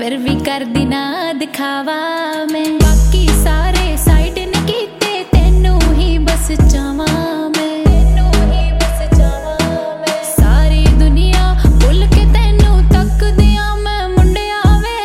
फिर भी कर दिना दिखावा मैं बाकी सारे साइड ने कीते तेनू ही बस चावा मैं सारी दुनिया भुल के तेनू तक दिया मैं मुंडिया वे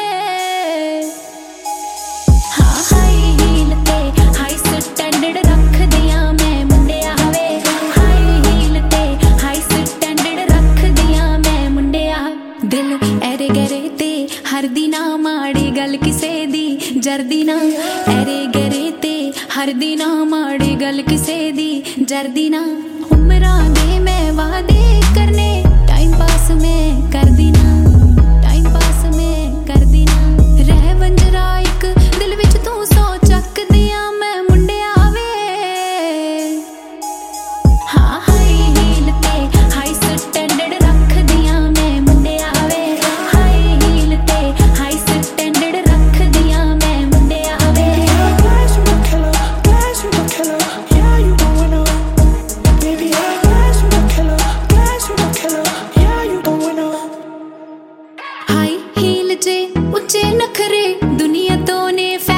हाँ हाई हील ते हाई स्टैंडर्ड रख दिया मैं मुंडिया वे हाई हील ते हाई स्टैंडर्ड रख दिया मैं मुंडिया दिल एरे गरे ते हर दिना माड़ी गल किसे दी जरदी ना एरे गरे ते हर दिना माड़ी गल किसे दी जरदी ना उमरां दे मैं वादे करने टाइम पास में कर दी ना टाइम पास में कर दी ना रह वंजरा एक दिल विच तू सौ चक दिया मैं मुंडिया वे हाँ हाई हील ते हाई स्टैंडर्ड रख दिया मैं मुंडिया वे हाई हील ते हाई स्टैंडर्ड रख दिया मैं मुंडिया वे Guys, you the killer. Guys, you the killer. Yeah, you the winner. Baby, guys, you the killer. Guys, you the killer. Yeah, you the winner. High heel चे उच्चे नखरे दुनिया तो ने